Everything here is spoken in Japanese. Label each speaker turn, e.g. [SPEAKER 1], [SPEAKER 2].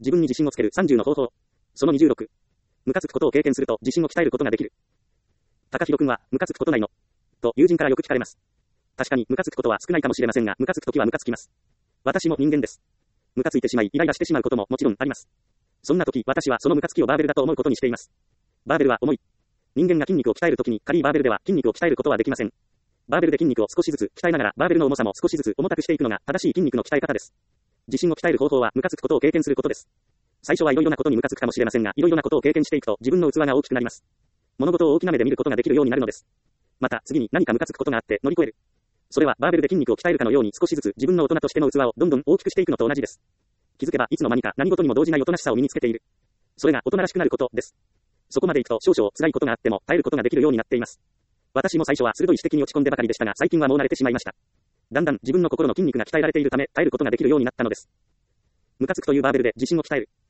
[SPEAKER 1] 自分に自信をつける30の方法。その26。ムカつくことを経験すると自信を鍛えることができる。高弘くんは、ムカつくことないのと友人からよく聞かれます。確かにムカつくことは少ないかもしれませんが、ムカつくときはムカつきます。私も人間です。ムカついてしまい、イライラしてしまうことももちろんあります。そんな時、私はそのムカつきをバーベルだと思うことにしています。バーベルは重い。人間が筋肉を鍛えるときに軽いバーベルでは筋肉を鍛えることはできません。バーベルで筋肉を少しずつ鍛えながらバーベルの重さも少しずつ重たくしていくのが正しい筋肉の鍛え方です。自信を鍛える方法はムカつくことを経験することです。最初はいろいろなことにムカつくかもしれませんが、いろいろなことを経験していくと自分の器が大きくなります。物事を大きな目で見ることができるようになるのです。また次に何かムカつくことがあって乗り越える。それはバーベルで筋肉を鍛えるかのように少しずつ自分の大人としての器をどんどん大きくしていくのと同じです。気づけばいつの間にか何事にも動じない大人しさを身につけている。それが大人らしくなることです。そこまでいくと少々辛いことがあっても耐えることができるようになっています。私も最初は鋭い指摘に落ち込んでばかりでしたが、最近はもう慣れてしまいました。だんだん自分の心の筋肉が鍛えられているため耐えることができるようになったのです。ムカつくというバーベルで自信を鍛える。